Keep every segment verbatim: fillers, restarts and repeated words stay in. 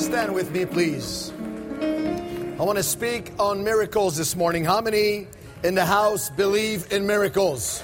Stand with me, please. I want to speak on miracles this morning. How many in the house believe in miracles?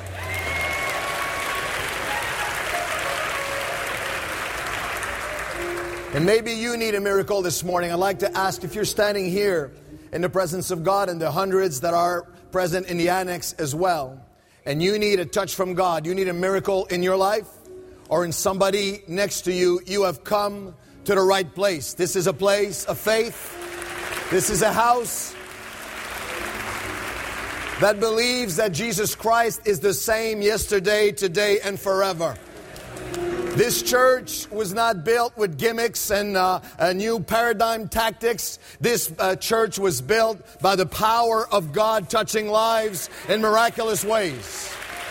And maybe you need a miracle this morning. I'd like to ask, if you're standing here in the presence of God and the hundreds that are present in the annex as well, and you need a touch from God, you need a miracle in your life or in somebody next to you, you have come to the right place. This is a place of faith. This is a house that believes that Jesus Christ is the same yesterday, today, and forever. This church was not built with gimmicks and uh, uh, new paradigm tactics. This uh, church was built by the power of God touching lives in miraculous ways.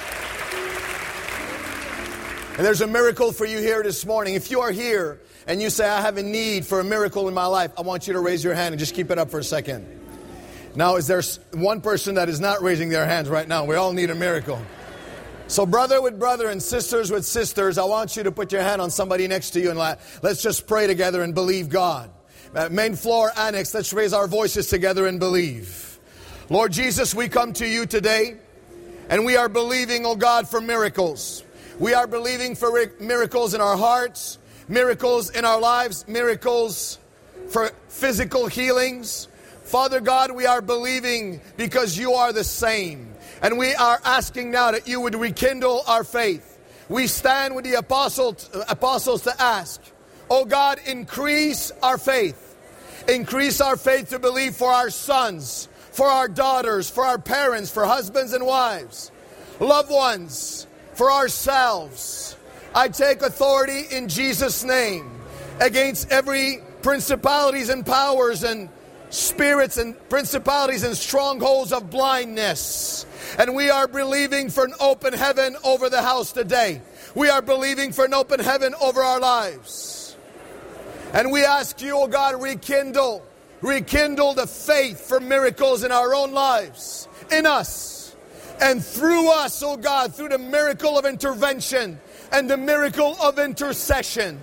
And there's a miracle for you here this morning. If you are here and you say, I have a need for a miracle in my life, I want you to raise your hand and just keep it up for a second. Now, is there one person that is not raising their hands right now? We all need a miracle. So brother with brother and sisters with sisters, I want you to put your hand on somebody next to you and let's just pray together and believe God. Uh, main floor annex, let's raise our voices together and believe. Lord Jesus, we come to you today and we are believing, oh God, for miracles. We are believing for miracles in our hearts, miracles in our lives, miracles for physical healings. Father God, we are believing because you are the same. And we are asking now that you would rekindle our faith. We stand with the apostles, apostles to ask, oh God, increase our faith. Increase our faith to believe for our sons, for our daughters, for our parents, for husbands and wives, loved ones, for ourselves. I take authority in Jesus' name against every principalities and powers and spirits and principalities and strongholds of blindness. And we are believing for an open heaven over the house today. We are believing for an open heaven over our lives. And we ask you, oh God, rekindle, rekindle the faith for miracles in our own lives, in us, and through us, oh God, through the miracle of intervention and the miracle of intercession.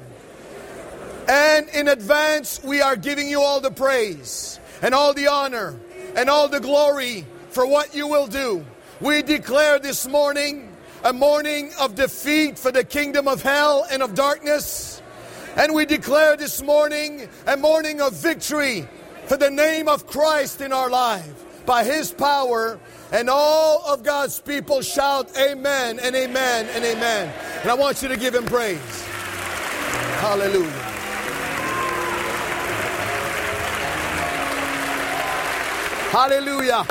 And in advance, we are giving you all the praise and all the honor and all the glory for what you will do. We declare this morning a morning of defeat for the kingdom of hell and of darkness. And we declare this morning a morning of victory for the name of Christ in our life by His power. And all of God's people shout amen and amen and amen. And I want you to give Him praise. Hallelujah. Hallelujah.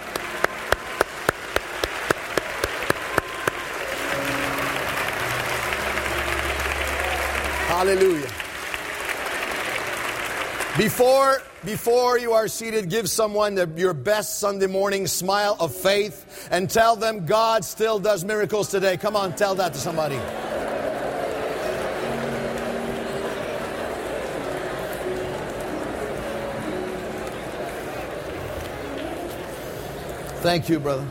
Hallelujah. Before, before you are seated, give someone the, your best Sunday morning smile of faith and tell them God still does miracles today. Come on, tell that to somebody. Thank you, brother.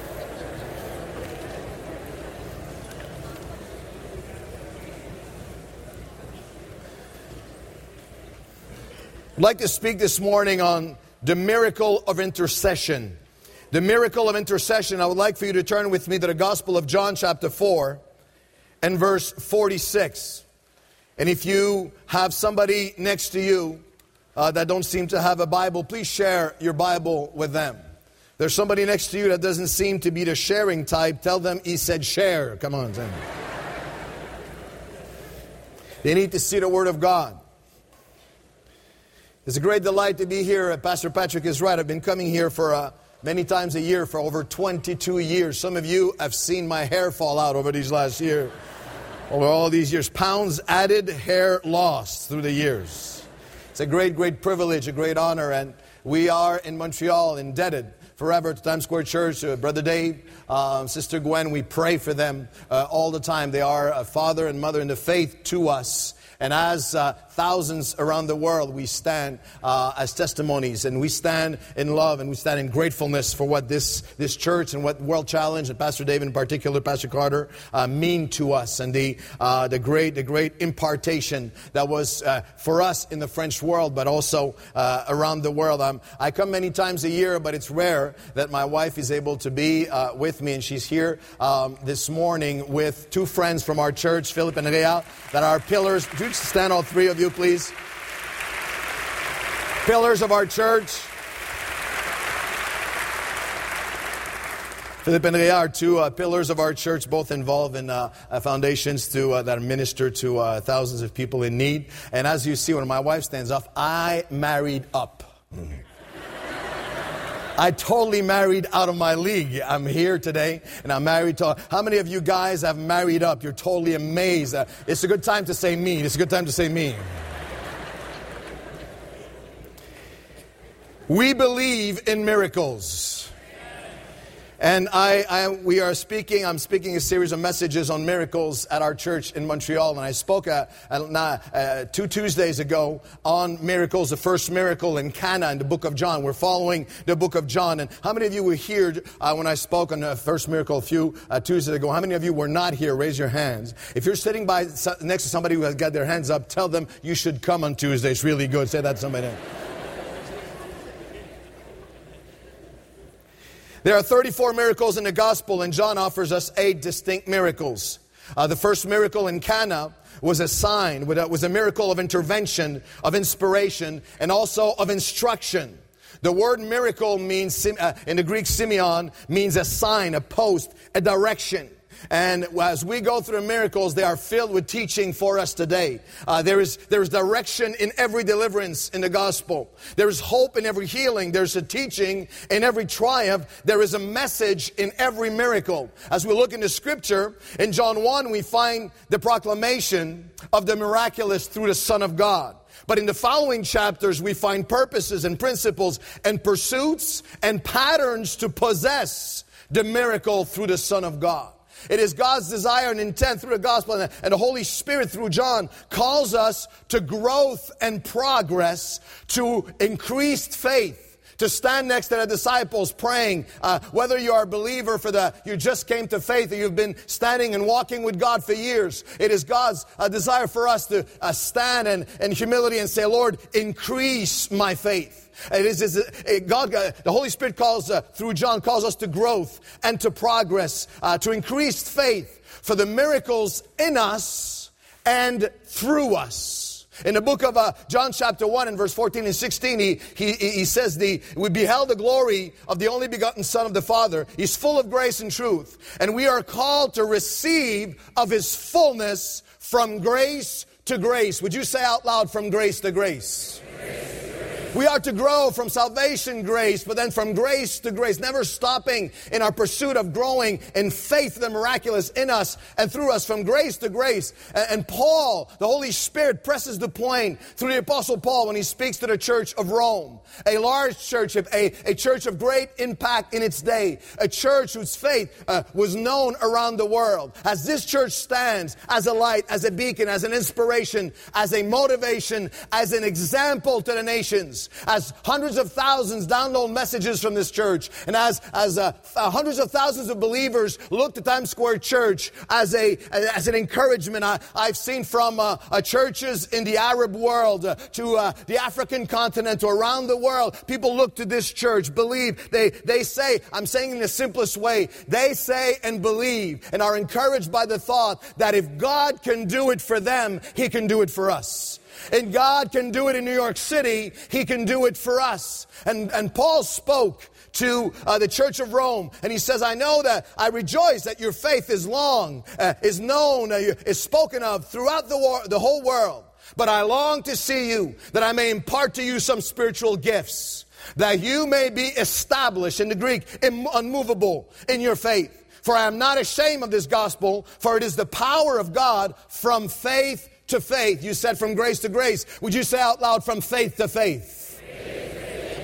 I'd like to speak this morning on the miracle of intercession. The miracle of intercession. I would like for you to turn with me to the Gospel of John chapter four and verse forty-six. And if you have somebody next to you uh, that don't seem to have a Bible, please share your Bible with them. There's somebody next to you that doesn't seem to be the sharing type. Tell them he said share. Come on, Tim. They need to see the Word of God. It's a great delight to be here. Pastor Patrick is right. I've been coming here for uh, many times a year for over twenty-two years. Some of you have seen my hair fall out over these last years. Over all these years. Pounds added, hair lost through the years. It's a great, great privilege, a great honor. And we are in Montreal indebted forever to Times Square Church, uh, Brother Dave, uh, Sister Gwen. We pray for them uh, all the time. They are a father and mother in the faith to us. And as uh, thousands around the world, we stand uh, as testimonies, and we stand in love, and we stand in gratefulness for what this, this church and what World Challenge and Pastor David in particular, Pastor Carter, uh, mean to us, and the uh, the great the great impartation that was uh, for us in the French world, but also uh, around the world. I'm, I come many times a year, but it's rare that my wife is able to be uh, with me, and she's here um, this morning with two friends from our church, Philip and Rhea, that are pillars. Would you stand, all three of you, please? Pillars of our church. Philip and Rhea are two uh, pillars of our church, both involved in uh, uh, foundations to uh, that minister to uh, thousands of people in need. And as you see, when my wife stands up, I married up. I totally married out of my league. I'm here today, and I'm married to... How many of you guys have married up? You're totally amazed. Uh, it's a good time to say me. It's a good time to say me. We believe in miracles. And I, I, we are speaking, I'm speaking a series of messages on miracles at our church in Montreal. And I spoke uh, uh, uh, two Tuesdays ago on miracles, the first miracle in Cana in the book of John. We're following the book of John. And how many of you were here uh, when I spoke on the first miracle a few uh, Tuesdays ago? How many of you were not here? Raise your hands. If you're sitting by next to somebody who has got their hands up, tell them you should come on Tuesday. It's really good. Say that to somebody. There are thirty-four miracles in the gospel, and John offers us eight distinct miracles. Uh, the first miracle in Cana was a sign, was a miracle of intervention, of inspiration, and also of instruction. The word miracle means, uh, in the Greek, simeon, means a sign, a post, a direction. And as we go through the miracles, they are filled with teaching for us today. Uh, there is there is direction in every deliverance in the gospel. There is hope in every healing. There's a teaching in every triumph. There is a message in every miracle. As we look into Scripture, in John one, we find the proclamation of the miraculous through the Son of God. But in the following chapters, we find purposes and principles and pursuits and patterns to possess the miracle through the Son of God. It is God's desire and intent through the gospel, and the Holy Spirit through John calls us to growth and progress, to increased faith, to stand next to the disciples praying, uh, whether you are a believer for the, you just came to faith, or you've been standing and walking with God for years. It is God's uh, desire for us to uh, stand in, in humility and say, Lord, increase my faith. It is, is it, God, uh, the Holy Spirit calls, uh, through John, calls us to growth and to progress, uh, to increased faith for the miracles in us and through us. In the book of uh, John chapter one and verse fourteen and sixteen, he, he, he says, the, we beheld the glory of the only begotten Son of the Father. He's full of grace and truth. And we are called to receive of His fullness from grace to grace. Would you say out loud, from grace to grace? Grace. We are to grow from salvation grace, but then from grace to grace, never stopping in our pursuit of growing in faith, the miraculous in us and through us, from grace to grace. And Paul, the Holy Spirit, presses the point through the Apostle Paul when he speaks to the church of Rome. A large church, a, a church of great impact in its day. A church whose faith uh, was known around the world. As this church stands as a light, as a beacon, as an inspiration, as a motivation, as an example to the nations. As hundreds of thousands download messages from this church, and as as uh, hundreds of thousands of believers look to Times Square Church as a as an encouragement, I, I've seen from uh, uh, churches in the Arab world uh, to uh, the African continent to around the world, people look to this church, believe. They they say, I'm saying in the simplest way, they say and believe and are encouraged by the thought that if God can do it for them, He can do it for us. And God can do it in New York City, He can do it for us. And, and Paul spoke to uh, the church of Rome, and he says, I know that I rejoice that your faith is long, uh, is known, uh, is spoken of throughout the, war, the whole world. But I long to see you, that I may impart to you some spiritual gifts, that you may be established, in the Greek, im- unmovable in your faith. For I am not ashamed of this gospel, for it is the power of God from faith to faith. You said from grace to grace. Would you say out loud, from faith to faith? Faith.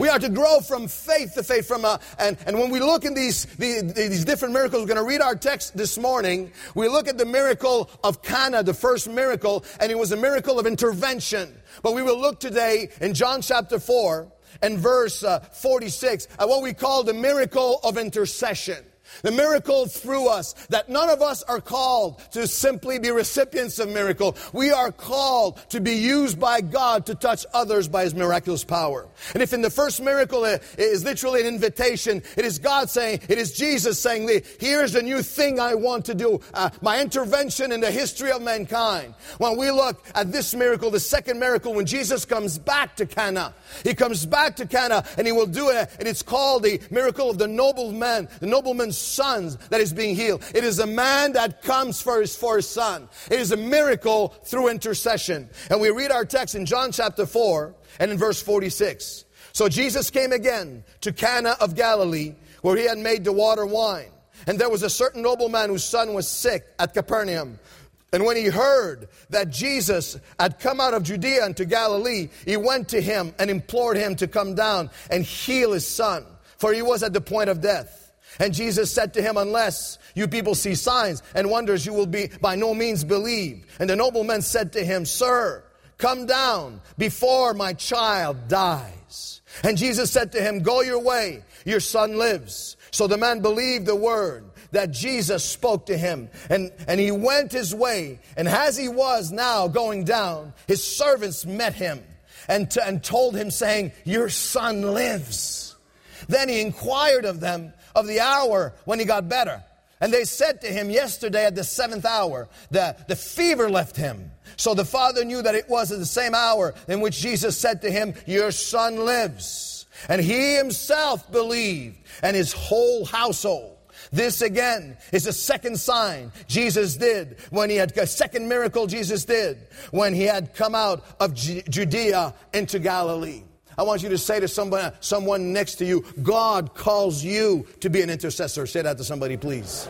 We are to grow from faith to faith. From uh, and, and when we look in these, the, these different miracles, we're going to read our text this morning. We look at the miracle of Cana, the first miracle, and it was a miracle of intervention. But we will look today in John chapter four and verse uh, forty-six at what we call the miracle of intercession. The miracle through us, that none of us are called to simply be recipients of miracle. We are called to be used by God to touch others by His miraculous power. And if in the first miracle it is literally an invitation, it is God saying, it is Jesus saying, here's a new thing I want to do. Uh, my intervention in the history of mankind. When we look at this miracle, the second miracle, when Jesus comes back to Cana, He comes back to Cana and He will do it. And it's called the miracle of the nobleman, the nobleman's sons that is being healed. It is a man that comes for his, for his son. It is a miracle through intercession. And we read our text in John chapter four and in verse forty-six. So Jesus came again to Cana of Galilee, where He had made the water wine. And there was a certain nobleman whose son was sick at Capernaum. And when he heard that Jesus had come out of Judea into Galilee, he went to Him and implored Him to come down and heal his son, for he was at the point of death. And Jesus said to him, unless you people see signs and wonders, you will be by no means believe. And the nobleman said to him, Sir, come down before my child dies. And Jesus said to him, Go your way, your son lives. So the man believed the word that Jesus spoke to him. And, and he went his way. And as he was now going down, his servants met him and, t- and told him, saying, Your son lives. Then he inquired of them of the hour when he got better. And they said to him, yesterday at the seventh hour, the, the fever left him. So the father knew that it was at the same hour in which Jesus said to him, Your son lives. And he himself believed, and his whole household. This again is the second sign Jesus did when he had, a second miracle Jesus did when he had come out of Ju- Judea into Galilee. I want you to say to someone, someone next to you, God calls you to be an intercessor. Say that to somebody, please.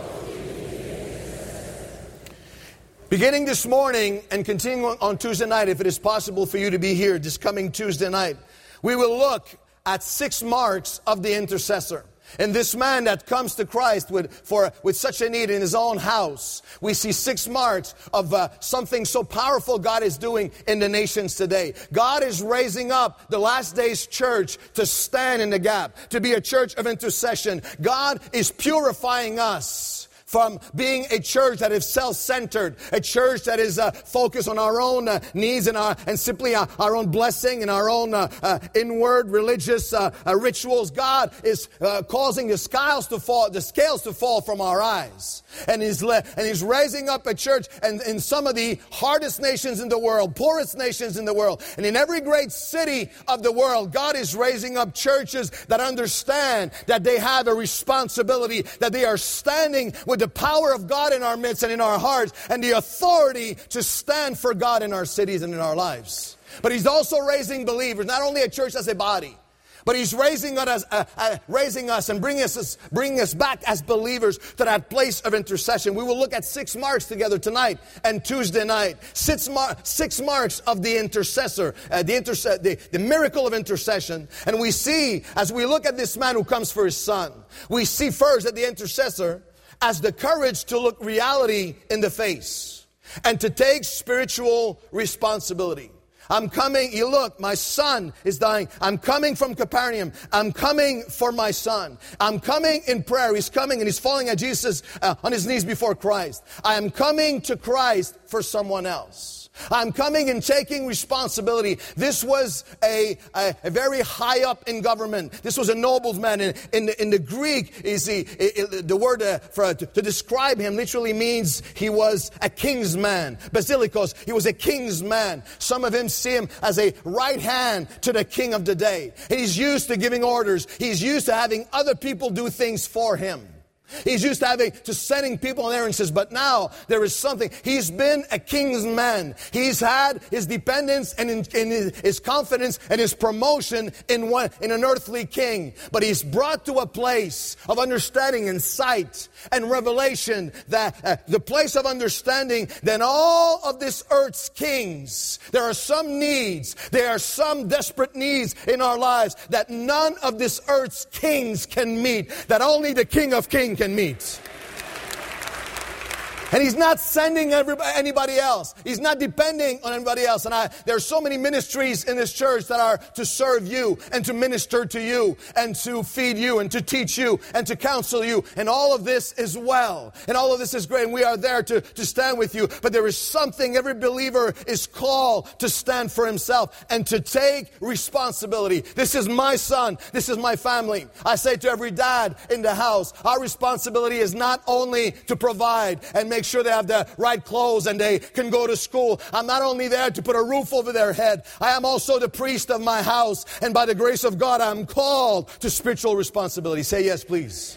Beginning this morning and continuing on Tuesday night, if it is possible for you to be here this coming Tuesday night, we will look at six marks of the intercessor. And this man that comes to Christ with, for, with such a need in his own house, we see six marks of uh, something so powerful God is doing in the nations today. God is raising up the last days church to stand in the gap, to be a church of intercession. God is purifying us from being a church that is self-centered, a church that is uh, focused on our own uh, needs and our and simply uh, our own blessing and our own uh, uh, inward religious uh, uh, rituals. God is uh, causing the scales to fall, the scales to fall from our eyes, and He's le- and He's raising up a church, and in some of the hardest nations in the world, poorest nations in the world, and in every great city of the world, God is raising up churches that understand that they have a responsibility, that they are standing with the power of God in our midst and in our hearts, and the authority to stand for God in our cities and in our lives. But He's also raising believers, not only a church as a body, but He's raising us, uh, uh, raising us and bringing us, bringing us back as believers to that place of intercession. We will look at six marks together tonight and Tuesday night. Six, mar- six marks of the intercessor, uh, the, interse- the, the miracle of intercession. And we see, as we look at this man who comes for his son, we see first that the intercessor has the courage to look reality in the face and to take spiritual responsibility. I'm coming, you look, my son is dying. I'm coming from Capernaum. I'm coming for my son. I'm coming in prayer. He's coming and he's falling at Jesus uh, on his knees before Christ. I am coming to Christ for someone else. I'm coming and taking responsibility. This was a, a, a very high up in government. This was a nobleman. In, in, the, in the Greek, is the, it, the word uh, for, to, to describe him literally means he was a king's man. Basilikos, he was a king's man. Some of him see him as a right hand to the king of the day. And he's used to giving orders. He's used to having other people do things for him. He's used to having, to sending people in there, and says, but now there is something. He's been a king's man. He's had his dependence and in, in his, his confidence and his promotion in one, in an earthly king. But he's brought to a place of understanding and sight and revelation, that uh, the place of understanding, then all of this earth's kings, there are some needs, there are some desperate needs in our lives that none of this earth's kings can meet, that only the King of Kings can meet. And He's not sending everybody, anybody else. He's not depending on anybody else. And I, there are so many ministries in this church that are to serve you and to minister to you and to feed you and to teach you and to counsel you. And all of this is well. And all of this is great. And we are there to, to stand with you. But there is something every believer is called to stand for himself and to take responsibility. This is my son. This is my family. I say to every dad in the house, our responsibility is not only to provide and make sure they have the right clothes and they can go to school. I'm not only there to put a roof over their head. I am also the priest of my house. And by the grace of God, I'm called to spiritual responsibility. Say yes, please.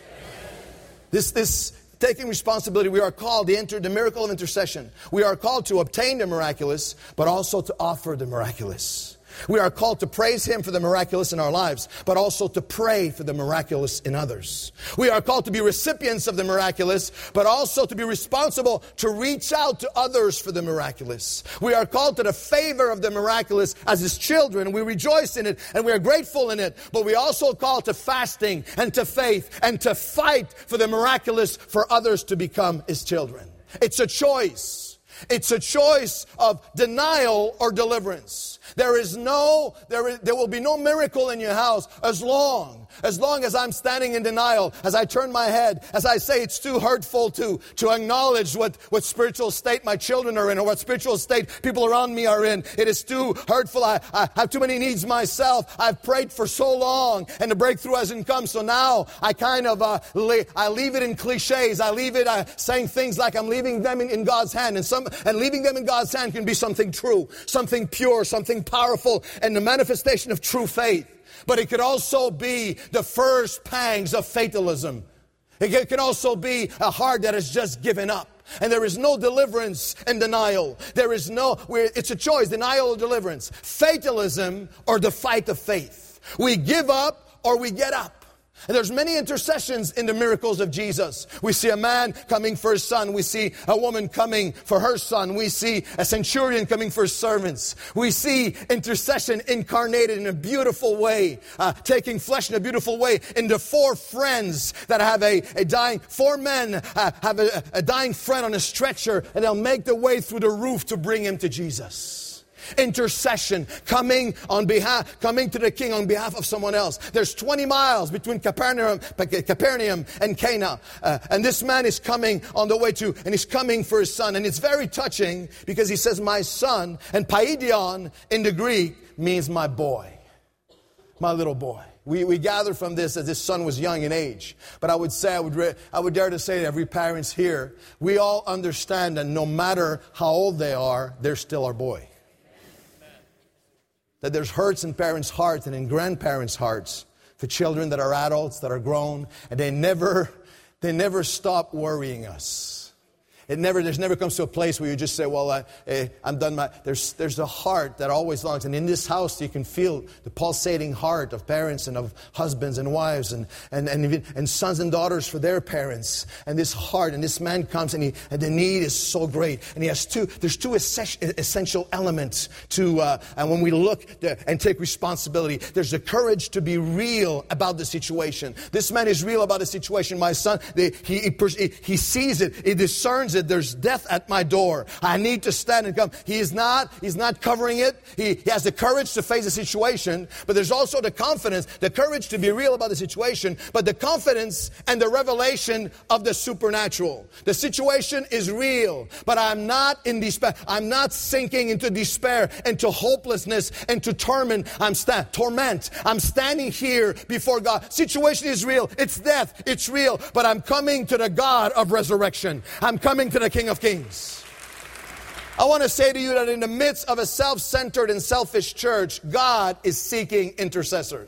This, this taking responsibility, we are called to enter the miracle of intercession. We are called to obtain the miraculous, but also to offer the miraculous. We are called to praise Him for the miraculous in our lives, but also to pray for the miraculous in others. We are called to be recipients of the miraculous, but also to be responsible to reach out to others for the miraculous. We are called to the favor of the miraculous as His children. We rejoice in it and we are grateful in it, but we also call to fasting and to faith and to fight for the miraculous for others to become His children. It's a choice. It's a choice of denial or deliverance. There is no, there is, there will be no miracle in your house as long, as long as I'm standing in denial, as I turn my head, as I say it's too hurtful to, to acknowledge what, what spiritual state my children are in or what spiritual state people around me are in. It is too hurtful. I, I have too many needs myself. I've prayed for so long and the breakthrough hasn't come. So now I kind of, uh, le- I leave it in cliches. I leave it uh, saying things like I'm leaving them in, in God's hand. And some, and leaving them in God's hand can be something true, something pure, something powerful, and the manifestation of true faith. But it could also be the first pangs of fatalism. It could also be a heart that has just given up. And there is no deliverance in denial. There is no, it's a choice, denial or deliverance. Fatalism or the fight of faith. We give up or we get up. And there's many intercessions in the miracles of Jesus. We see a man coming for his son. We see a woman coming for her son. We see a centurion coming for his servants. We see intercession incarnated in a beautiful way, uh, taking flesh in a beautiful way in the four friends that have a, a dying, four men uh, have a, a dying friend on a stretcher, and they'll make their way through the roof to bring him to Jesus. Intercession, coming on behalf, coming to the king on behalf of someone else. There's twenty miles between Capernaum, Capernaum and Cana, uh, and this man is coming on the way to, and he's coming for his son, and it's very touching because he says, "My son," and paidion in the Greek means my boy, my little boy. We, we gather from this that this son was young in age. But I would say, I would, re, I would dare to say to every parent here, we all understand that no matter how old they are, they're still our boy. That there's hurts in parents' hearts and in grandparents' hearts for children that are adults, that are grown, and they never, they never stop worrying us. It never, there's never comes to a place where you just say, well, I, eh, I'm done. My, there's, there's a heart that always longs. And in this house, you can feel the pulsating heart of parents and of husbands and wives and, and, and, even, and sons and daughters for their parents. And this heart, and this man comes and, he, and the need is so great. And he has two, there's two essential elements to, uh, and when we look to, and take responsibility, there's the courage to be real about the situation. This man is real about the situation. My son, they, he, he, he sees it, he discerns it. There's death at my door. I need to stand and come. He is not, he's not covering it. He, he has the courage to face the situation, but there's also the confidence, the courage to be real about the situation, but the confidence and the revelation of the supernatural. The situation is real, but I'm not in despair. I'm not sinking into despair, into hopelessness, into torment. I'm sta- torment. I'm standing here before God. Situation is real. It's death. It's real, but I'm coming to the God of resurrection. I'm coming to the King of Kings. I want to say to you that in the midst of a self-centered and selfish church, God is seeking intercessors.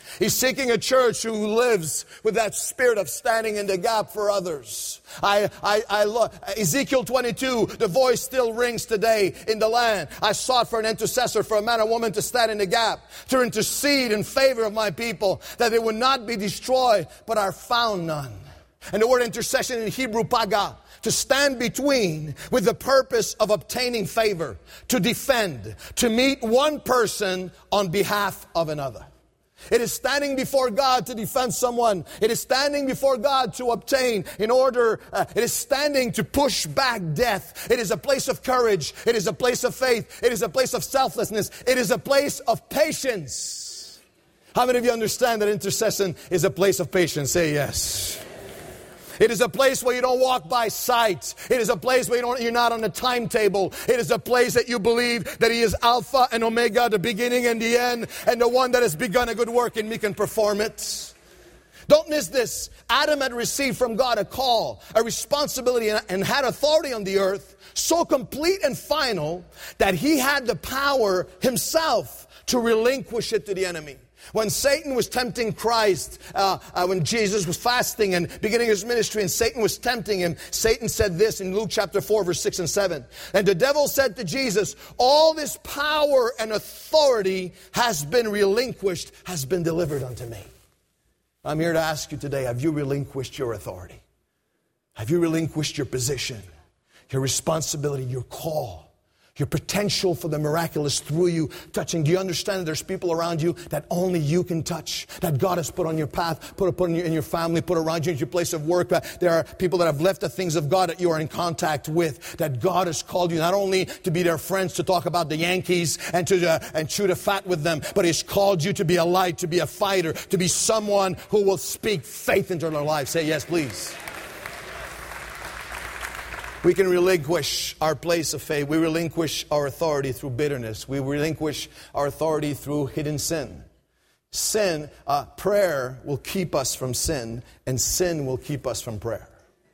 He's seeking a church who lives with that spirit of standing in the gap for others. I, I, I love Ezekiel twenty-two. The voice still rings today in the land. I sought for an intercessor, for a man or woman to stand in the gap, to intercede in favor of my people, that they would not be destroyed, but are found none. And the word intercession in Hebrew, paga, to stand between with the purpose of obtaining favor, to defend, to meet one person on behalf of another. It is standing before God to defend someone. It is standing before God to obtain in order. Uh, it is standing to push back death. It is a place of courage. It is a place of faith. It is a place of selflessness. It is a place of patience. How many of you understand that intercession is a place of patience? Say yes. It is a place where you don't walk by sight. It is a place where you don't, you're not on a timetable. It is a place that you believe that He is Alpha and Omega, the beginning and the end, and the one that has begun a good work in me can perform it. Don't miss this. Adam had received from God a call, a responsibility, and had authority on the earth so complete and final that he had the power himself to relinquish it to the enemy. When Satan was tempting Christ, uh, uh, when Jesus was fasting and beginning his ministry, and Satan was tempting him, Satan said this in Luke chapter four, verse six and seven. And the devil said to Jesus, all this power and authority has been relinquished, has been delivered unto me. I'm here to ask you today, have you relinquished your authority? Have you relinquished your position, your responsibility, your call? Your potential for the miraculous through you touching. Do you understand that there's people around you that only you can touch? That God has put on your path, put, put in, your, in your family, put around you in your place of work. There are people that have left the things of God that you are in contact with. That God has called you not only to be their friends, to talk about the Yankees and to uh, and chew the fat with them, but He's called you to be a light, to be a fighter, to be someone who will speak faith into their life. Say yes, please. We can relinquish our place of faith. We relinquish our authority through bitterness. We relinquish our authority through hidden sin. Sin, uh, prayer will keep us from sin, and sin will keep us from prayer.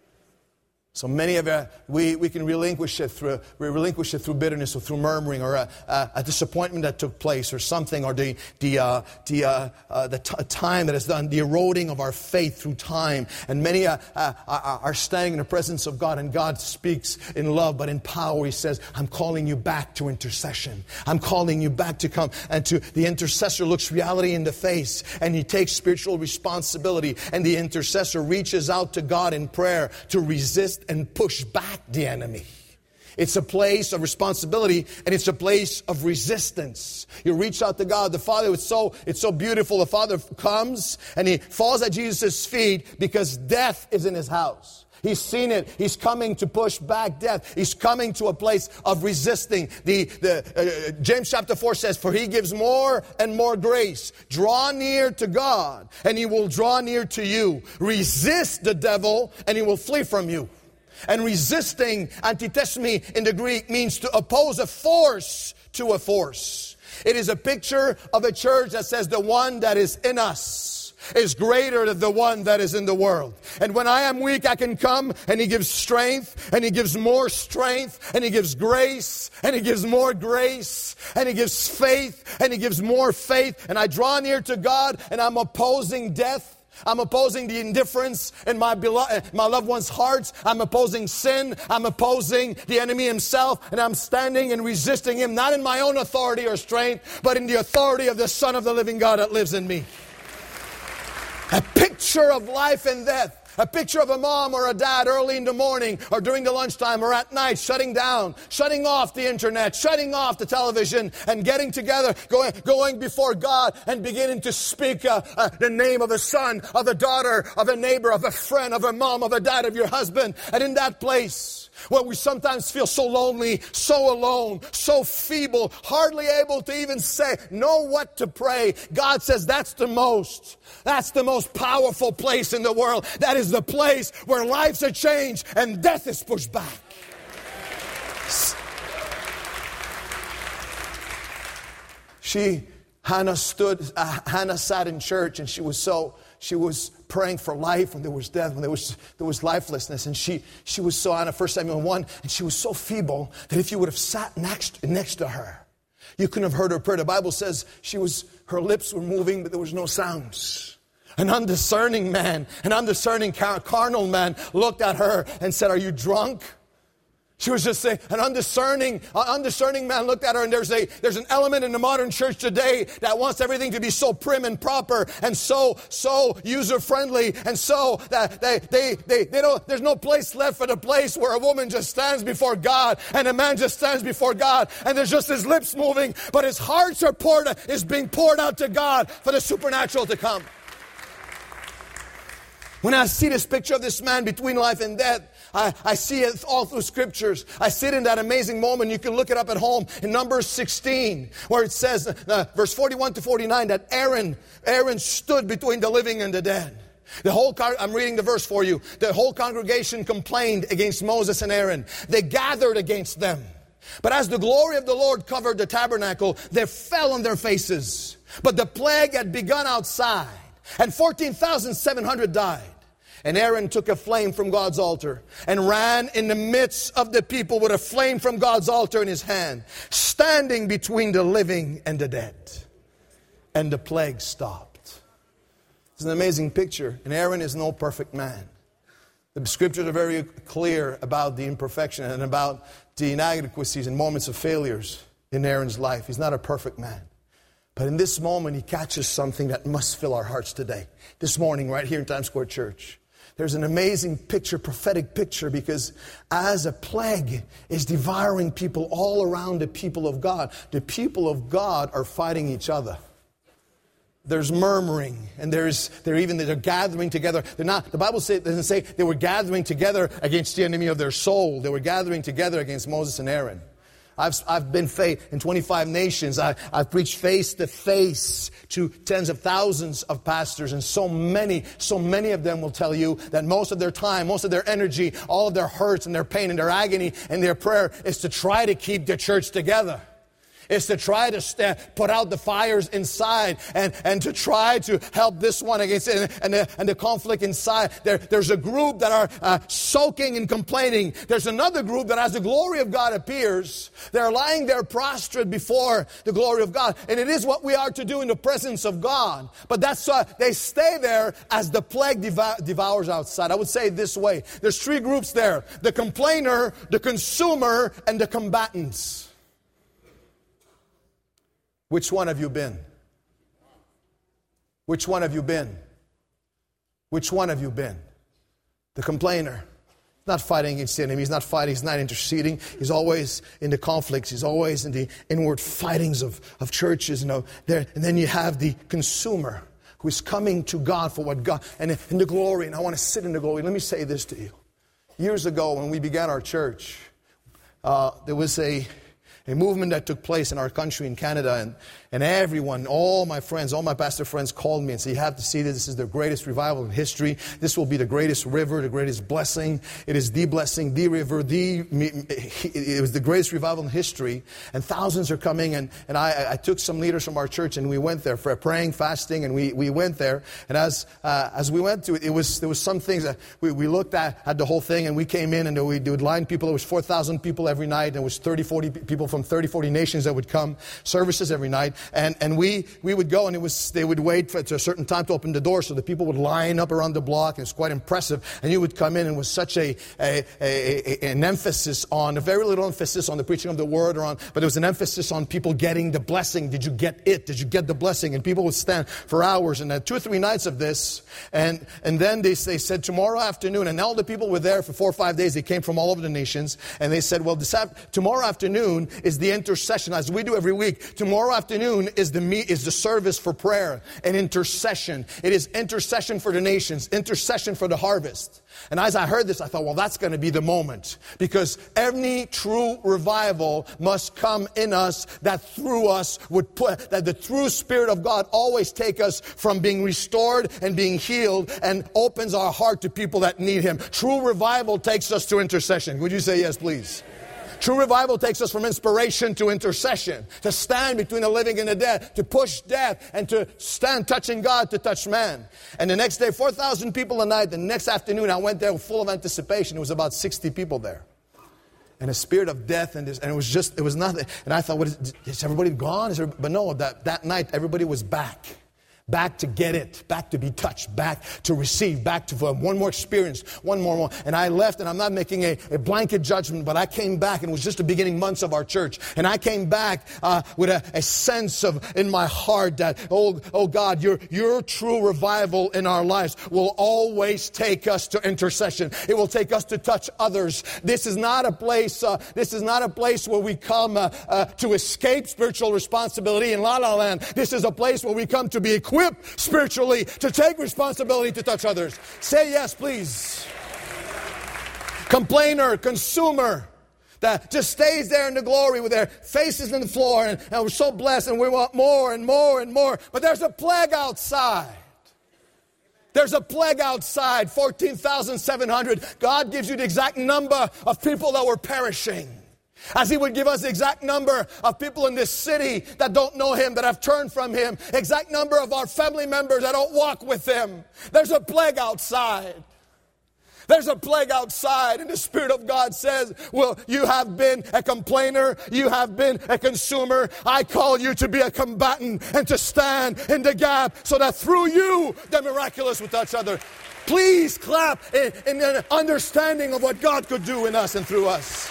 So many of us, we, we can relinquish it through we relinquish it through bitterness or through murmuring or a, a, a disappointment that took place or something, or the the uh, the uh, uh, the t- time that has done the eroding of our faith through time. And many uh, uh, are standing in the presence of God, and God speaks in love, but in power. He says, "I'm calling you back to intercession. I'm calling you back to come." And to the intercessor looks reality in the face, and he takes spiritual responsibility. And the intercessor reaches out to God in prayer to resist and push back the enemy. It's a place of responsibility, and it's a place of resistance. You reach out to God. The Father, it's so, it's so beautiful. The Father comes and He falls at Jesus' feet because death is in His house. He's seen it. He's coming to push back death. He's coming to a place of resisting. The, the uh, James chapter four says, "For He gives more and more grace. Draw near to God, and He will draw near to you. Resist the devil, and he will flee from you." And resisting, antithesmi in the Greek, means to oppose a force to a force. It is a picture of a church that says the one that is in us is greater than the one that is in the world. And when I am weak, I can come, and He gives strength, and He gives more strength, and He gives grace, and He gives more grace, and He gives faith, and He gives more faith. And I draw near to God, and I'm opposing death. I'm opposing the indifference in my beloved, my loved ones' hearts. I'm opposing sin. I'm opposing the enemy himself. And I'm standing and resisting him, not in my own authority or strength, but in the authority of the Son of the living God that lives in me. A picture of life and death. A picture of a mom or a dad early in the morning or during the lunchtime or at night shutting down, shutting off the internet, shutting off the television, and getting together, going, going before God and beginning to speak uh, uh, the name of a son, of a daughter, of a neighbor, of a friend, of a mom, of a dad, of your husband. And in that place where we sometimes feel so lonely, so alone, so feeble, hardly able to even say, know what to pray, God says that's the most, that's the most powerful place in the world. That is the place where lives are changed and death is pushed back. She, Hannah stood, uh, Hannah sat in church, and she was so, she was praying for life when there was death, when there was there was lifelessness. And she she was so, Anna, First Samuel one, and she was so feeble that if you would have sat next next to her, You couldn't have heard her prayer. The Bible says she was, her lips were moving, but there was no sounds. An undiscerning man, an undiscerning car- carnal man looked at her and said, "Are you drunk?" She was just saying, an undiscerning, an undiscerning man looked at her, and there's a there's an element in the modern church today that wants everything to be so prim and proper and so so user friendly, and so that they they they they don't. There's no place left for the place where a woman just stands before God and a man just stands before God, and there's just his lips moving, but his hearts are poured is being poured out to God for the supernatural to come. When I see this picture of this man between life and death, I, I see it all through scriptures. I see it in that amazing moment. You can look it up at home in Numbers sixteen, where it says, uh, verse forty-one to forty-nine, that Aaron, Aaron stood between the living and the dead. The whole, I'm reading the verse for you. The whole congregation complained against Moses and Aaron. They gathered against them. But as the glory of the Lord covered the tabernacle, they fell on their faces. But the plague had begun outside, and fourteen thousand seven hundred died. And Aaron took a flame from God's altar and ran in the midst of the people with a flame from God's altar in his hand, standing between the living and the dead. And the plague stopped. It's an amazing picture. And Aaron is no perfect man. The scriptures are very clear about the imperfection and about the inadequacies and moments of failures in Aaron's life. He's not a perfect man. But in this moment, he catches something that must fill our hearts today. This morning, right here in Times Square Church. There's an amazing picture, prophetic picture, because as a plague is devouring people all around the people of God, the people of God are fighting each other. There's murmuring, and there's they're even they're gathering together. They're not. The Bible say, doesn't say they were gathering together against the enemy of their soul. They were gathering together against Moses and Aaron. I've, I've been in twenty-five nations. I, I've preached face to face to tens of thousands of pastors. And so many, so many of them will tell you that most of their time, most of their energy, all of their hurts and their pain and their agony and their prayer is to try to keep the church together. It's to try to st- put out the fires inside and, and to try to help this one against it and, and, the, and the conflict inside. There, there's a group that are uh, soaking and complaining. There's another group that as the glory of God appears, they're lying there prostrate before the glory of God. And it is what we are to do in the presence of God. But that's why they stay there as the plague devour, devours outside. I would say it this way. There's three groups there. The complainer, the consumer, and the combatants. Which one have you been? Which one have you been? Which one have you been? The complainer. Not fighting against the enemy. He's not fighting. He's not interceding. He's always in the conflicts. He's always in the inward fightings of, of churches. You know, there. And then you have the consumer who is coming to God for what God, and in the glory. And I want to sit in the glory. Let me say this to you. Years ago when we began our church, uh, there was a... A movement that took place in our country, in Canada, and, and everyone, all my friends, all my pastor friends called me and said, you have to see this. This is the greatest revival in history. This will be the greatest river, the greatest blessing. It is the blessing, the river, the, it was the greatest revival in history. And thousands are coming, and, and I, I took some leaders from our church, and we went there for praying, fasting, and we, we went there. And as uh, as we went to it, it was, there was some things that we, we looked at, at the whole thing, and we came in, and we would line people. There was four thousand people every night, and there was thirty, forty people from From thirty, forty nations that would come, services every night, and and we we would go, and it was they would wait for to a certain time to open the door, so the people would line up around the block, and it was quite impressive. And you would come in, and it was such a, a, a, a an emphasis on a very little emphasis on the preaching of the word, or on, but there was an emphasis on people getting the blessing. Did you get it? Did you get the blessing? And people would stand for hours, and uh, two or three nights of this, and and then they they said tomorrow afternoon, and all the people were there for four or five days. They came from all over the nations, and they said, well, this ap- tomorrow afternoon is the intercession, as we do every week. Tomorrow afternoon is the meet, is the service for prayer and intercession. It is intercession for the nations, intercession for the harvest. And as I heard this, I thought, well, that's going to be the moment, because any true revival must come in us, that through us would put, that the true Spirit of God always take us from being restored and being healed and opens our heart to people that need Him. True revival takes us to intercession. Would you say yes, please? True revival takes us from inspiration to intercession, to stand between the living and the dead, to push death, and to stand touching God to touch man. And the next day, four thousand people a night. The next afternoon, I went there full of anticipation. It was about sixty people there. and a spirit of death, and, this, and it was just, it was nothing. And I thought, what is, is everybody gone? Is there, but no, that, that night, everybody was back. Back to get it, back to be touched, back to receive, back to for one more experience, one more, more. And I left, and I'm not making a, a blanket judgment, but I came back, and it was just the beginning months of our church. And I came back uh, with a, a sense of in my heart that, oh, oh God, your, your true revival in our lives will always take us to intercession. It will take us to touch others. This is not a place, uh, this is not a place where we come uh, uh, to escape spiritual responsibility in La La Land. This is a place where we come to be equipped spiritually to take responsibility to touch others. Say yes, please. Complainer, consumer, that just stays there in the glory with their faces in the floor, and, and we're so blessed and we want more and more and more. But there's a plague outside. There's a plague outside, fourteen thousand seven hundred. God gives you the exact number of people that were perishing. As He would give us the exact number of people in this city that don't know Him, that have turned from Him. Exact number of our family members that don't walk with Him. There's a plague outside. There's a plague outside, and the Spirit of God says, well, you have been a complainer, you have been a consumer. I call you to be a combatant and to stand in the gap so that through you, the miraculous will touch others. Please clap in, in an understanding of what God could do in us and through us.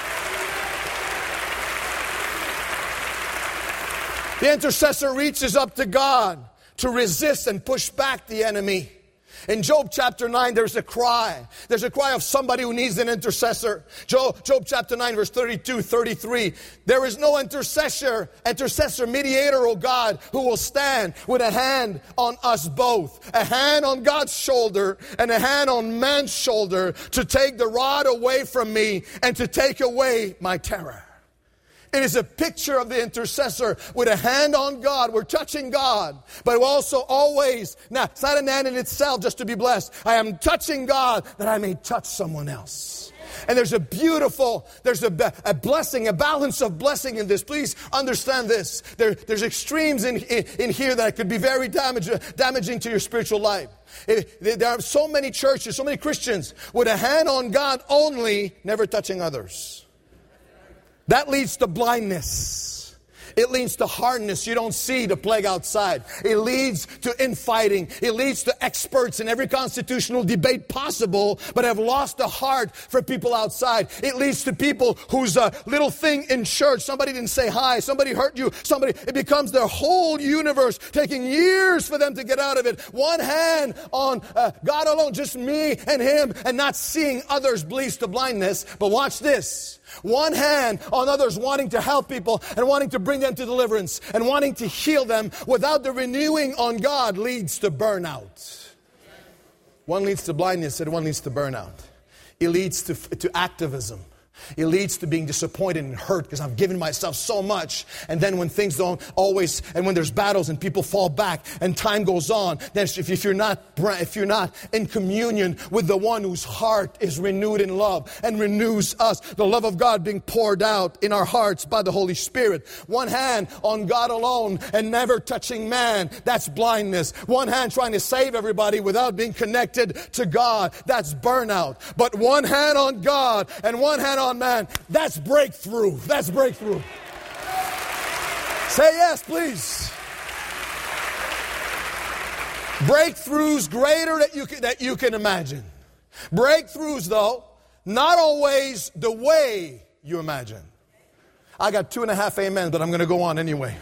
The intercessor reaches up to God to resist and push back the enemy. In Job chapter nine, there's a cry. There's a cry of somebody who needs an intercessor. Job, Job chapter nine, verse thirty-two, thirty-three. There is no intercessor, intercessor, mediator, O God, who will stand with a hand on us both. A hand on God's shoulder and a hand on man's shoulder to take the rod away from me and to take away my terror. It is a picture of the intercessor with a hand on God. We're touching God. But also always, now, it's not an end in itself just to be blessed. I am touching God that I may touch someone else. And there's a beautiful, there's a, a blessing, a balance of blessing in this. Please understand this. There, there's extremes in, in, in here that could be very damage, damaging to your spiritual life. It, there are so many churches, so many Christians with a hand on God only, never touching others. That leads to blindness. It leads to hardness. You don't see the plague outside. It leads to infighting. It leads to experts in every constitutional debate possible, but have lost the heart for people outside. It leads to people whose uh, little thing in church, somebody didn't say hi, somebody hurt you, somebody, it becomes their whole universe, taking years for them to get out of it. One hand on uh, God alone, just me and Him, and not seeing others leads to blindness. But watch this. One hand on others wanting to help people and wanting to bring them to deliverance and wanting to heal them without the renewing on God leads to burnout. One leads to blindness and one leads to burnout. It leads to, to activism. It leads to being disappointed and hurt because I've given myself so much. And then when things don't always, and when there's battles and people fall back and time goes on, then if, if you're not if you're not in communion with the one whose heart is renewed in love and renews us, the love of God being poured out in our hearts by the Holy Spirit. One hand on God alone and never touching man, that's blindness. One hand trying to save everybody without being connected to God, that's burnout. But one hand on God and one hand on man, that's breakthrough. That's breakthrough. Say yes, please. Breakthroughs greater that you can, that you can imagine. Breakthroughs, though, not always the way you imagine. I got two and a half amens, but I'm going to go on anyway.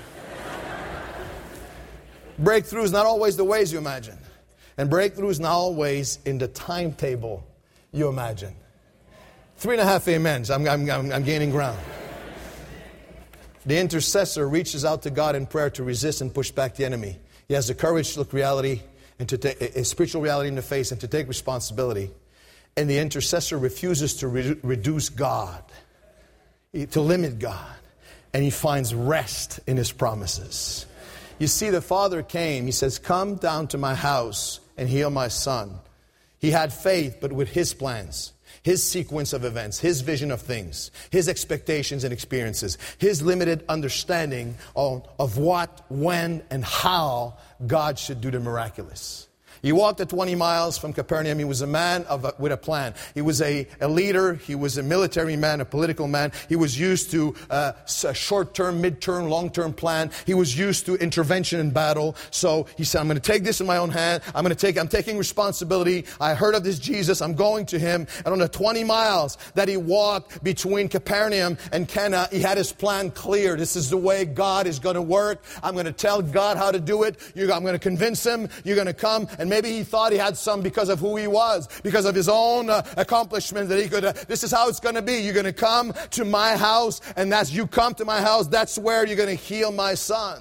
Breakthroughs not always the ways you imagine. And breakthroughs not always in the timetable you imagine. Three and a half amens. I'm, I'm, I'm, I'm gaining ground. The intercessor reaches out to God in prayer to resist and push back the enemy. He has the courage to look reality and to take a spiritual reality in the face and to take responsibility. And the intercessor refuses to re- reduce God, to limit God. And he finds rest in His promises. You see, the Father came. He says, come down to my house and heal my son. He had faith, but with His plans. His sequence of events, His vision of things, His expectations and experiences, His limited understanding of, of what, when, and how God should do the miraculous. He walked the twenty miles from Capernaum. He was a man of a, with a plan. He was a, a leader. He was a military man, a political man. He was used to uh, a short-term, mid-term, long-term plan. He was used to intervention in battle. So he said, I'm going to take this in my own hand. I'm going to take, I'm taking responsibility. I heard of this Jesus. I'm going to him. And on the twenty miles that he walked between Capernaum and Cana, he had his plan clear. This is the way God is going to work. I'm going to tell God how to do it. You're, I'm going to convince him. You're going to come. And maybe he thought he had some because of who he was, because of his own uh, accomplishments that he could, uh, this is how it's going to be. You're going to come to my house, and as you come to my house, that's where you're going to heal my son.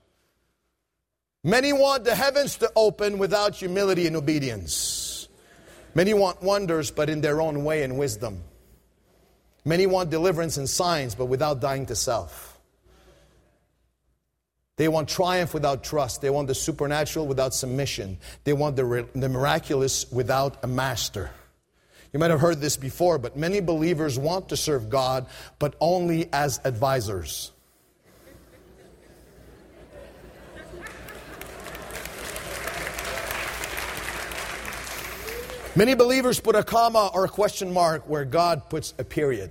Many want the heavens to open without humility and obedience. Many want wonders, but in their own way and wisdom. Many want deliverance and signs, but without dying to self. They want triumph without trust. They want the supernatural without submission. They want the, the miraculous without a master. You might have heard this before, but many believers want to serve God, but only as advisors. Many believers put a comma or a question mark where God puts a period.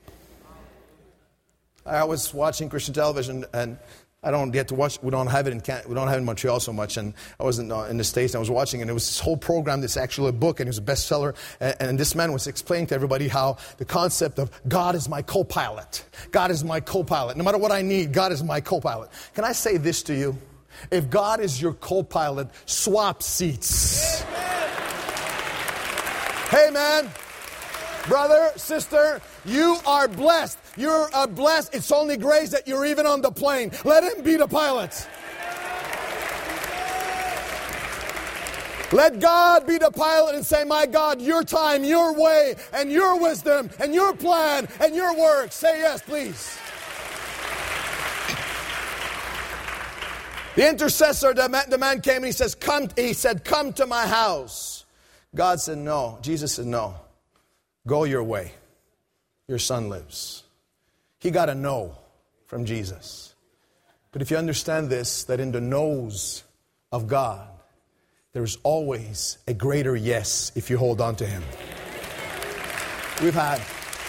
I was watching Christian television, and I don't get to watch. We don't have it in Can- we don't have it in Montreal so much, and I was in, uh, in the States. And I was watching, and it was this whole program. This actually a book, and it was a bestseller. And, and this man was explaining to everybody how the concept of God is my co-pilot. God is my co-pilot. No matter what I need, God is my co-pilot. Can I say this to you? If God is your co-pilot, swap seats. Hey, man, brother, sister, you are blessed. You're uh, blessed. It's only grace that you're even on the plane. Let him be the pilot. Let God be the pilot and say, my God, your time, your way, and your wisdom, and your plan, and your work. Say yes, please. The intercessor, the man, the man came and he says, "Come." He said, "Come to my house." God said, "No." Jesus said, "No. Go your way. Your son lives." He got a no from Jesus. But if you understand this, that in the no's of God, there's always a greater yes if you hold on to him. We've had,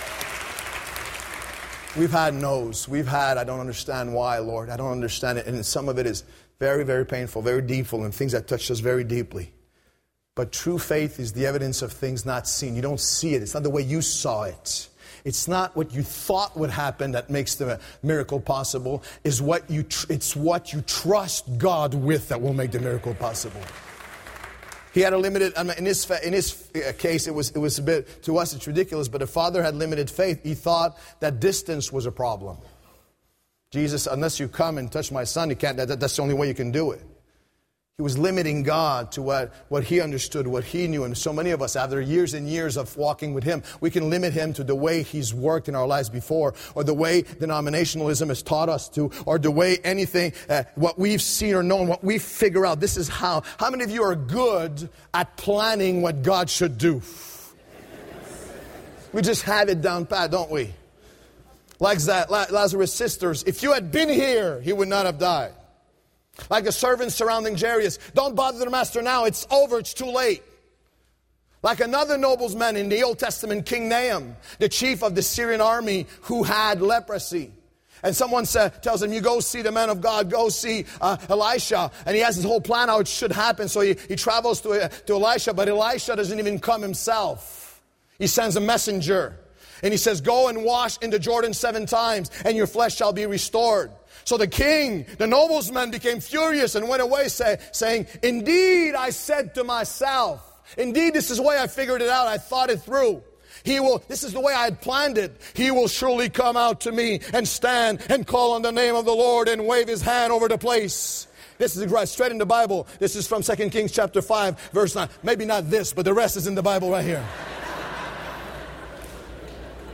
we've had no's. We've had, I don't understand why, Lord. I don't understand it. And some of it is very, very painful, very deepful, and things that touch us very deeply. But true faith is the evidence of things not seen. You don't see it. It's not the way you saw it. It's not what you thought would happen that makes the miracle possible. It's what you tr- it's what you trust God with that will make the miracle possible. He had a limited, in his, fa- in his case, it was, it was a bit, to us it's ridiculous, but the father had limited faith. He thought that distance was a problem. Jesus, unless you come and touch my son, you can't, that, that's the only way you can do it. He was limiting God to what, what he understood, what he knew. And so many of us, after years and years of walking with him, we can limit him to the way he's worked in our lives before, or the way denominationalism has taught us to, or the way anything, uh, what we've seen or known, what we figure out. This is how. How many of you are good at planning what God should do? We just have it down pat, don't we? Like that, Lazarus' sisters, if you had been here, he would not have died. Like the servants surrounding Jairus, don't bother the master now, it's over, it's too late. Like another nobleman in the Old Testament, King Nahum, the chief of the Syrian army who had leprosy. And someone sa- tells him, you go see the man of God, go see uh, Elisha. And he has his whole plan how it should happen. So he, he travels to, uh, to Elisha, but Elisha doesn't even come himself. He sends a messenger. And he says, go and wash in the Jordan seven times, and your flesh shall be restored. So the king, the nobleman, became furious and went away say, saying, indeed, I said to myself, indeed, this is the way I figured it out. I thought it through. He will, this is the way I had planned it. He will surely come out to me and stand and call on the name of the Lord and wave his hand over the place. This is right straight in the Bible. This is from Second Kings chapter five, verse nine. Maybe not this, but the rest is in the Bible right here.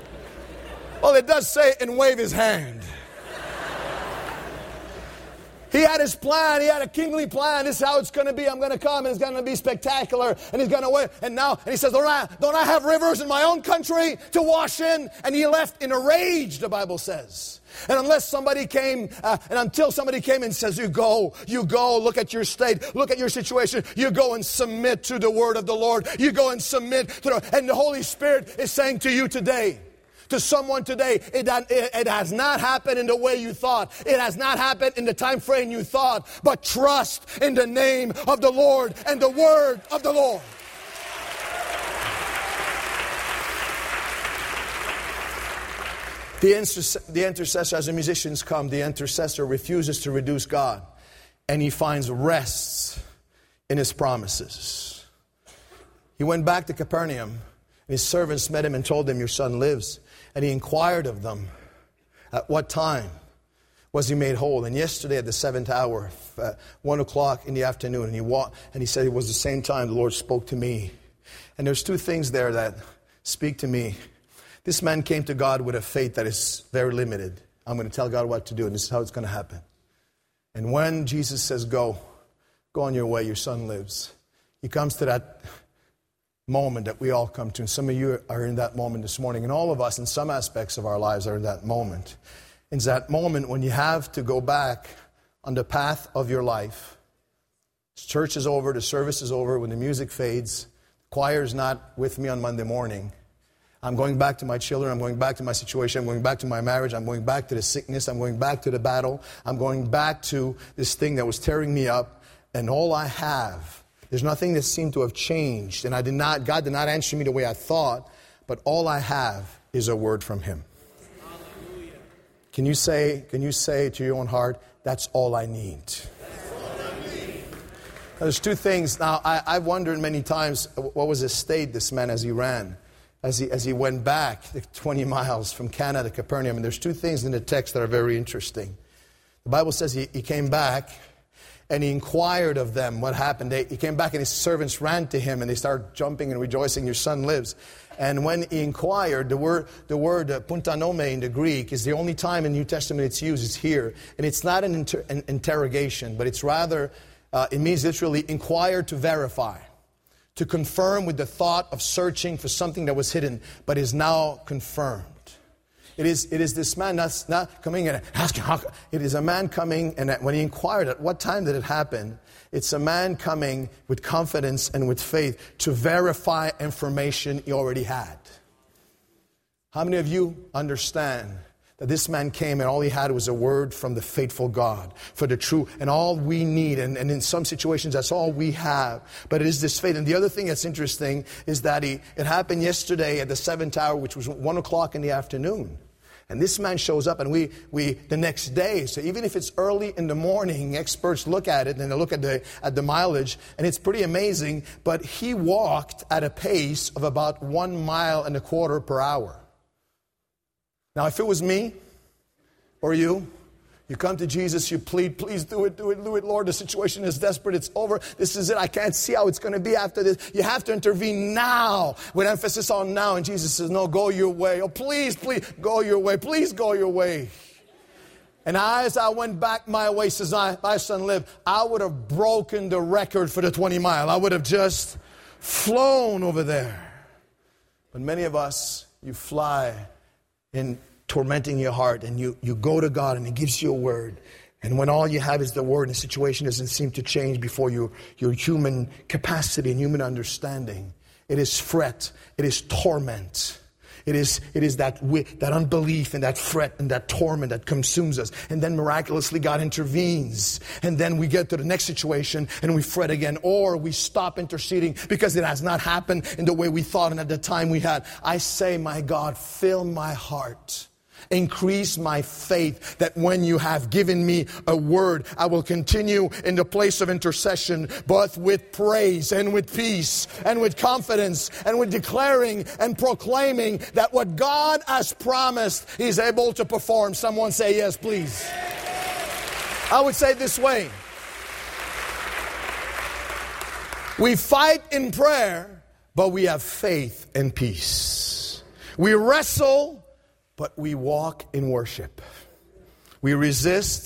Well, it does say, and wave his hand. He had his plan. He had a kingly plan. This is how it's going to be. I'm going to come and it's going to be spectacular. And he's going to win. And now, and he says, don't I, don't I have rivers in my own country to wash in? And he left in a rage, the Bible says. And unless somebody came, uh, and until somebody came and says, you go, you go, look at your state, look at your situation, you go and submit to the word of the Lord. You go and submit to the, and the Holy Spirit is saying to you today, to someone today, it, it, it has not happened in the way you thought. It has not happened in the time frame you thought. But trust in the name of the Lord and the word of the Lord. The, intercessor, the intercessor, as the musicians come, the intercessor refuses to reduce God. And he finds rest in his promises. He went back to Capernaum. His servants met him and told him, your son lives. And he inquired of them, at what time was he made whole? And yesterday at the seventh hour, uh, one o'clock in the afternoon, and he walked, and he said it was the same time the Lord spoke to me. And there's two things there that speak to me. This man came to God with a faith that is very limited. I'm going to tell God what to do, and this is how it's going to happen. And when Jesus says, go, go on your way, your son lives, he comes to that moment that we all come to. And some of you are in that moment this morning. And all of us in some aspects of our lives are in that moment. It's that moment when you have to go back on the path of your life. Church is over, the service is over, when the music fades, the choir is not with me on Monday morning. I'm going back to my children, I'm going back to my situation, I'm going back to my marriage, I'm going back to the sickness, I'm going back to the battle, I'm going back to this thing that was tearing me up, and all I have, there's nothing that seemed to have changed, and I did not, God did not answer me the way I thought, but all I have is a word from Him. Hallelujah. Can you say, can you say to your own heart, that's all I need? Now, there's two things. Now, I, I've wondered many times, what was his state, this man, as he ran? As he, as he went back the twenty miles from Cana to Capernaum. And there's two things in the text that are very interesting. The Bible says he, he came back and he inquired of them what happened. They, he came back and his servants ran to him and they started jumping and rejoicing, your son lives. And when he inquired, the word, the word uh, puntanome in the Greek is the only time in the New Testament it's used is here. And it's not an, inter, an interrogation, but it's rather, uh, it means literally inquire to verify. To confirm with the thought of searching for something that was hidden, but is now confirmed. It is, it is this man that's not coming and asking, how, it is a man coming, and when he inquired at what time did it happen, it's a man coming with confidence and with faith to verify information he already had. How many of you understand that this man came and all he had was a word from the faithful God for the true, and all we need, and, and in some situations that's all we have, but it is this faith. And the other thing that's interesting is that he, it happened yesterday at the seventh hour, which was one o'clock in the afternoon. And this man shows up and we, we the next day, so even if it's early in the morning, experts look at it and they look at the, at the mileage, and it's pretty amazing, but he walked at a pace of about one mile and a quarter per hour. Now, if it was me or you, you come to Jesus, you plead, please do it, do it, do it, Lord. The situation is desperate. It's over. This is it. I can't see how it's going to be after this. You have to intervene now, with emphasis on now. And Jesus says, no, go your way. Oh, please, please, go your way. Please go your way. And as I went back my way, says I, my son lived, I would have broken the record for the twenty mile. I would have just flown over there. But many of us, you fly in tormenting your heart, and you, you go to God and He gives you a word. And when all you have is the word and the situation doesn't seem to change before you, your human capacity and human understanding, it is fret, it is torment. It is, it is that, that unbelief and that fret and that torment that consumes us. And then miraculously God intervenes. And then we get to the next situation and we fret again. Or we stop interceding because it has not happened in the way we thought and at the time we had. I say, my God, fill my heart. Increase my faith that when you have given me a word, I will continue in the place of intercession, both with praise and with peace and with confidence and with declaring and proclaiming that what God has promised, He's able to perform. Someone say yes, please. I would say it this way. We fight in prayer, but we have faith and peace. We wrestle, but we walk in worship. We resist,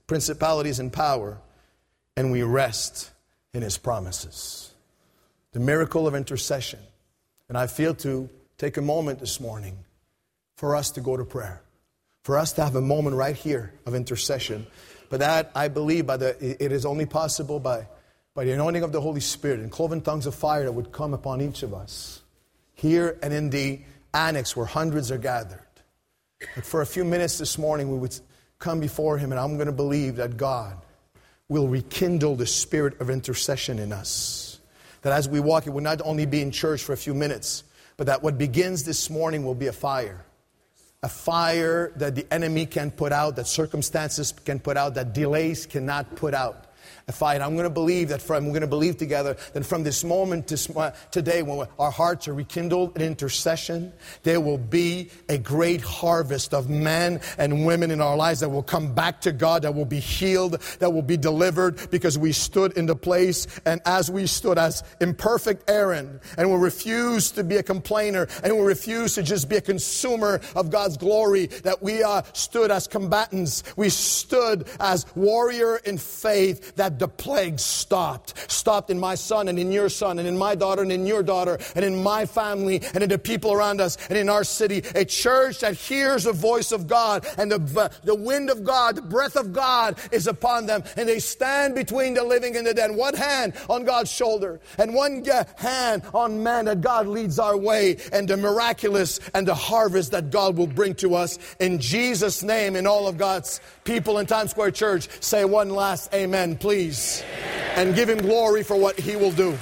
principalities and power, and we rest in His promises. The miracle of intercession. And I feel to take a moment this morning for us to go to prayer. For us to have a moment right here of intercession. But that, I believe, by the it is only possible by, by the anointing of the Holy Spirit and cloven tongues of fire that would come upon each of us. Here and in the annex where hundreds are gathered. But for a few minutes this morning, we would come before Him, and I'm going to believe that God will rekindle the spirit of intercession in us. That as we walk, it will not only be in church for a few minutes, but that what begins this morning will be a fire. A fire that the enemy can put out, that circumstances can put out, that delays cannot put out. A fire. I'm going to believe that from, we're going to believe together that from this moment to today, when our hearts are rekindled in intercession, there will be a great harvest of men and women in our lives that will come back to God, that will be healed, that will be delivered, because we stood in the place, and as we stood as imperfect Aaron, and we refused to be a complainer, and we refused to just be a consumer of God's glory, that we uh, stood as combatants, we stood as warrior in faith, that the plague stopped. Stopped in my son and in your son and in my daughter and in your daughter and in my family and in the people around us and in our city. A church that hears the voice of God, and the, the wind of God, the breath of God is upon them, and they stand between the living and the dead. One hand on God's shoulder and one hand on man, that God leads our way, and the miraculous and the harvest that God will bring to us. In Jesus' name, and all of God's people in Times Square Church say one last amen, please. And give Him glory for what He will do.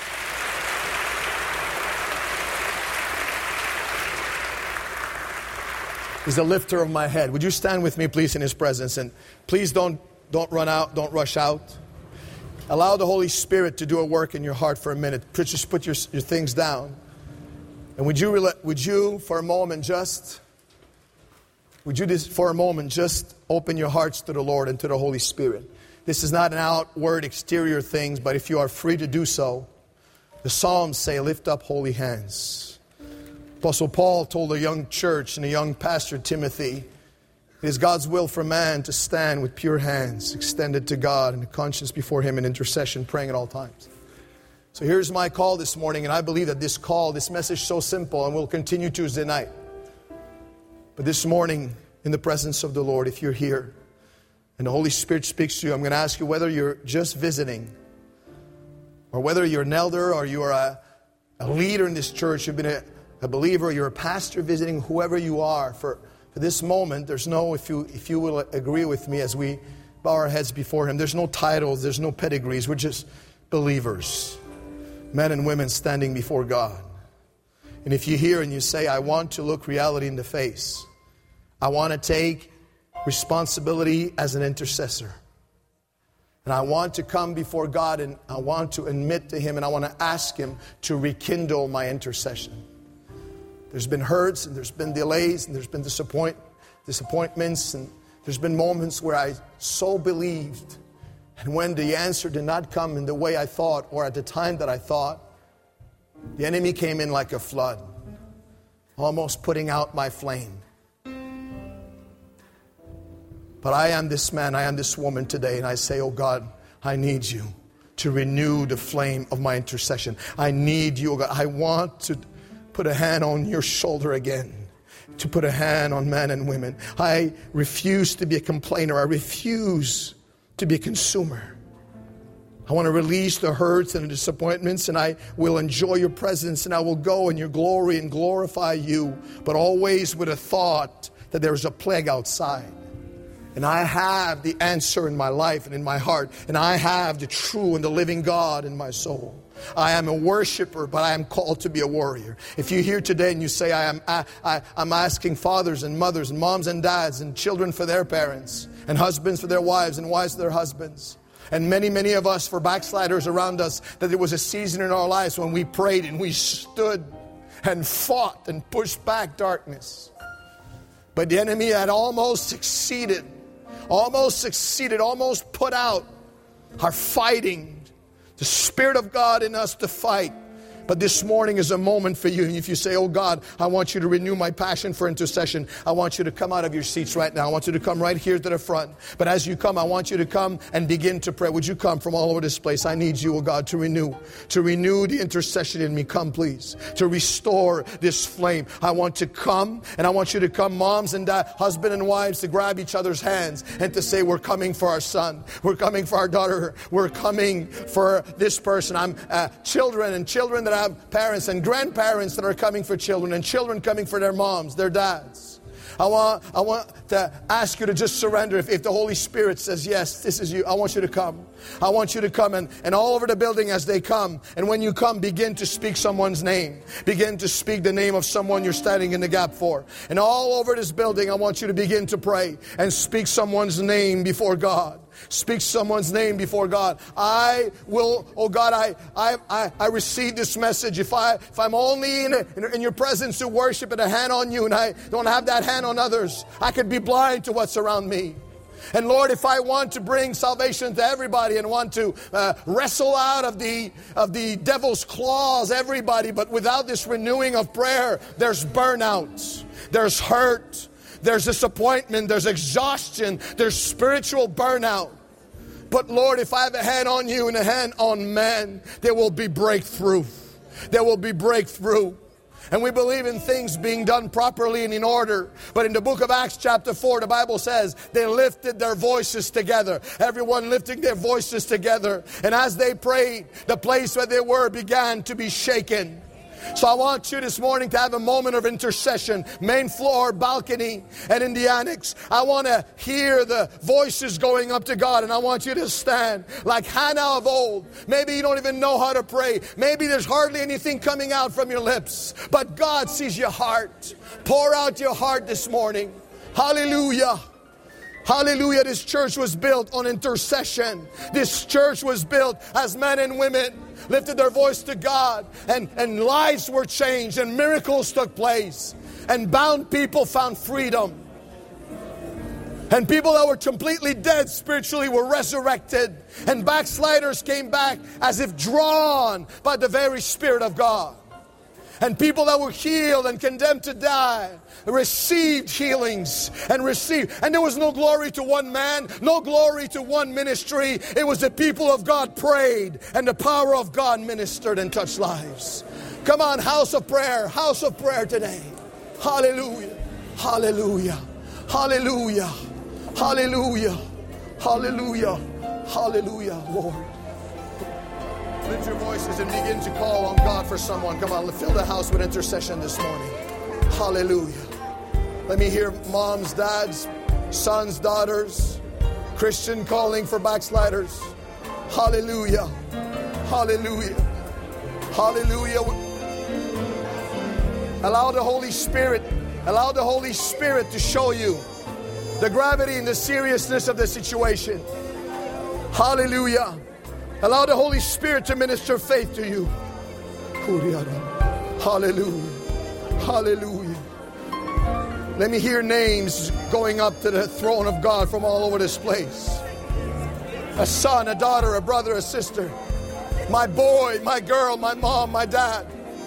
He's the lifter of my head. Would you stand with me, please, in His presence? And please don't, don't run out, don't rush out. Allow the Holy Spirit to do a work in your heart for a minute. Just put your, your things down. And would you, would you, for a moment, just... Would you, just, for a moment, just open your hearts to the Lord and to the Holy Spirit? This is not an outward, exterior thing, but if you are free to do so, the Psalms say, lift up holy hands. Apostle Paul told a young church and a young pastor, Timothy, it is God's will for man to stand with pure hands extended to God and a conscience before Him in intercession, praying at all times. So here's my call this morning, and I believe that this call, this message is so simple, and will continue Tuesday night. But this morning, in the presence of the Lord, if you're here and the Holy Spirit speaks to you, I'm going to ask you whether you're just visiting, or whether you're an elder, or you are a, a leader in this church, you've been a, a believer, you're a pastor visiting, whoever you are, for, for this moment, there's no, if you, if you will agree with me as we bow our heads before Him, there's no titles, there's no pedigrees, we're just believers, men and women standing before God. And if you hear and you say, I want to look reality in the face, I want to take responsibility as an intercessor, and I want to come before God, and I want to admit to Him, and I want to ask Him to rekindle my intercession. There's been hurts, and there's been delays, and there's been disappoint, disappointments, and there's been moments where I so believed, and when the answer did not come in the way I thought, or at the time that I thought, the enemy came in like a flood, almost putting out my flame. But I am this man, I am this woman today, and I say, oh God, I need You to renew the flame of my intercession. I need You, oh God. I want to put a hand on Your shoulder again, to put a hand on men and women. I refuse to be a complainer. I refuse to be a consumer. I want to release the hurts and the disappointments, and I will enjoy Your presence, and I will go in Your glory and glorify You, but always with a thought that there is a plague outside. And I have the answer in my life and in my heart, and I have the true and the living God in my soul. I am a worshiper, but I am called to be a warrior. If you're here today and you say, I am, I, I, I'm asking fathers and mothers and moms and dads and children for their parents, and husbands for their wives and wives for their husbands, and many, many of us for backsliders around us, that there was a season in our lives when we prayed and we stood and fought and pushed back darkness. But the enemy had almost succeeded, almost succeeded, almost put out our fighting, the Spirit of God in us to fight. But this morning is a moment for you. If you say, oh God, I want you to renew my passion for intercession, I want you to come out of your seats right now. I want you to come right here to the front. But as you come, I want you to come and begin to pray. Would you come from all over this place? I need you, oh God, to renew, to renew the intercession in me. Come, please, to restore this flame. I want to come, and I want you to come, moms and dad, husband and wives, to grab each other's hands and to say, we're coming for our son. We're coming for our daughter. We're coming for this person. I'm uh, children and children that have parents and grandparents that are coming for children and children coming for their moms, their dads. I want I want to ask you to just surrender. If, if the Holy Spirit says, yes, this is you, I want you to come. I want you to come and, and all over the building as they come. And when you come, begin to speak someone's name. Begin to speak the name of someone you're standing in the gap for. And all over this building, I want you to begin to pray and speak someone's name before God. Speak someone's name before God. I will, oh God, I I I, I receive this message. If I if I'm only in, in in your presence to worship and a hand on you, and I don't have that hand on others, I could be blind to what's around me. And Lord, if I want to bring salvation to everybody and want to uh, wrestle out of the of the devil's claws everybody, but without this renewing of prayer, there's burnout, there's hurt. There's disappointment, there's exhaustion, there's spiritual burnout. But Lord, if I have a hand on you and a hand on man, there will be breakthrough. There will be breakthrough. And we believe in things being done properly and in order. But in the book of Acts chapter four, the Bible says they lifted their voices together. Everyone lifting their voices together. And as they prayed, the place where they were began to be shaken. So I want you this morning to have a moment of intercession. Main floor, balcony, and in the annex. I want to hear the voices going up to God. And I want you to stand like Hannah of old. Maybe you don't even know how to pray. Maybe there's hardly anything coming out from your lips. But God sees your heart. Pour out your heart this morning. Hallelujah. Hallelujah. This church was built on intercession. This church was built as men and women lifted their voice to God, and, and lives were changed, and miracles took place, and bound people found freedom. And people that were completely dead spiritually were resurrected, and backsliders came back as if drawn by the very Spirit of God. And people that were healed and condemned to die received healings and received. And there was no glory to one man, no glory to one ministry. It was the people of God prayed, and the power of God ministered and touched lives. Come on, house of prayer, house of prayer today. Hallelujah, hallelujah, hallelujah, hallelujah, hallelujah, hallelujah, Lord. Lift your voices and begin to call on God for someone. Come on, fill the house with intercession this morning. Hallelujah. Let me hear moms, dads, sons, daughters, Christian calling for backsliders. Hallelujah. Hallelujah. Hallelujah. Allow the Holy Spirit, allow the Holy Spirit to show you the gravity and the seriousness of the situation. Hallelujah. Allow the Holy Spirit to minister faith to you. Hallelujah. Hallelujah. Let me hear names going up to the throne of God from all over this place. A son, a daughter, a brother, a sister. My boy, my girl, my mom, my dad.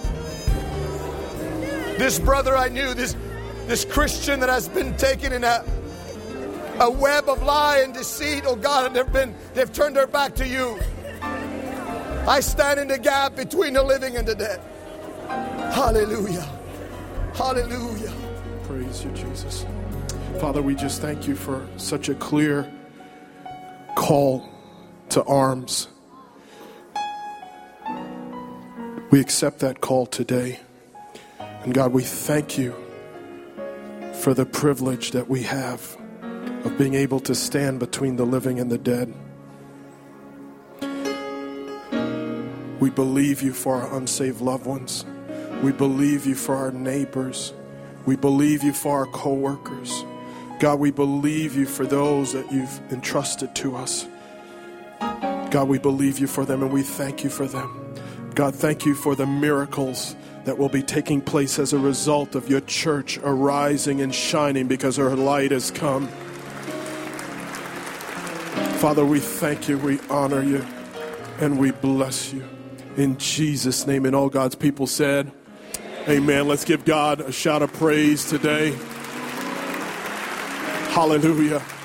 This brother I knew, this, this Christian that has been taken in a, a web of lie and deceit. Oh God, and they've been, they've turned their back to you. I stand in the gap between the living and the dead. Hallelujah. Hallelujah. Praise you, Jesus. Father, we just thank you for such a clear call to arms. We accept that call today. And God, we thank you for the privilege that we have of being able to stand between the living and the dead. We believe you for our unsaved loved ones. We believe you for our neighbors. We believe you for our co-workers. God, we believe you for those that you've entrusted to us. God, we believe you for them, and we thank you for them. God, thank you for the miracles that will be taking place as a result of your church arising and shining because her light has come. Father, we thank you, we honor you, and we bless you. In Jesus' name, and all God's people said, amen. Let's give God a shout of praise today. Hallelujah.